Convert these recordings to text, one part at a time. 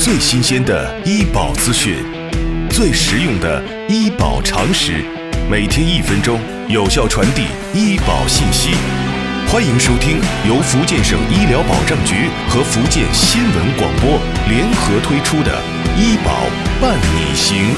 最新鲜的医保资讯，最实用的医保常识，每天1分钟，有效传递医保信息。欢迎收听由福建省医疗保障局和福建新闻广播联合推出的《医保伴你行》。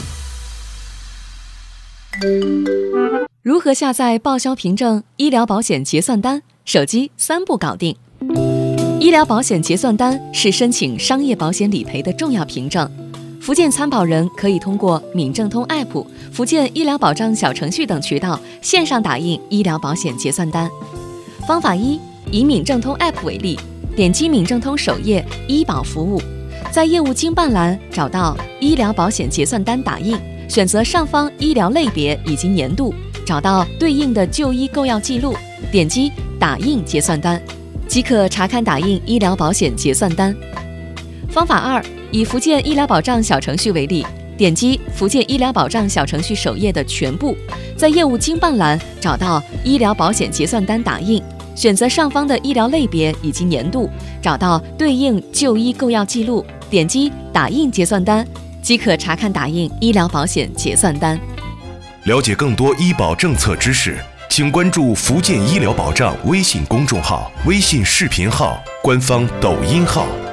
如何下载报销凭证、医疗保险结算单？手机3步搞定。医疗保险结算单是申请商业保险理赔的重要凭证。福建参保人可以通过闽政通 App、福建医疗保障小程序等渠道线上打印医疗保险结算单。方法1，以闽政通 App 为例，点击闽政通首页医保服务，在业务经办栏找到医疗保险结算单打印，选择上方医疗类别以及年度，找到对应的就医购药记录，点击打印结算单，即可查看打印医疗保险结算单。方法2，以福建医疗保障小程序为例，点击福建医疗保障小程序首页的全部，在业务经办栏找到医疗保险结算单打印，选择上方的医疗类别以及年度，找到对应就医购药记录，点击打印结算单，即可查看打印医疗保险结算单。 了解更多医保政策知识，请关注福建医疗保障微信公众号、微信视频号、官方抖音号。